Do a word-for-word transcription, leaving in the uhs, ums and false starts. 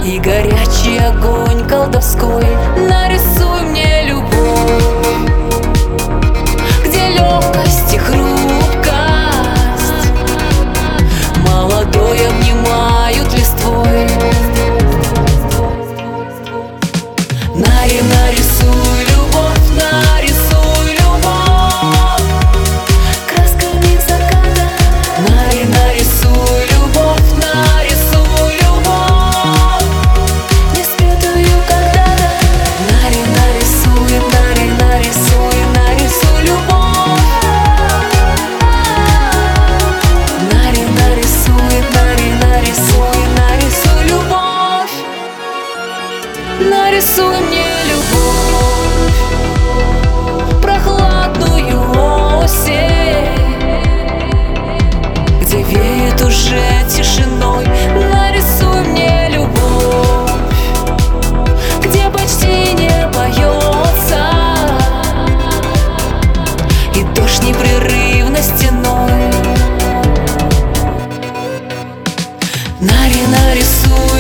И горячий огонь колдовской. Нарисуй мне любовь, где легкость и хрупкость молодой обнимают листвой. Нари, нарисуй любовь, нарисуй любовь красками заката. Нари, нарисуй любовь, нарисуй любовь не спетую когда-то. Нари, нарисуй, нари, нарисуй, нарисуй любовь. Нари, нарисуй, нари, нарисуй, нарисуй любовь. Нарисуй мне любовь, прохладную осень, где веет уже тишиной. Нарисуй мне любовь, где почти не поется, и дождь непрерывно стеной. Нари, нарисуй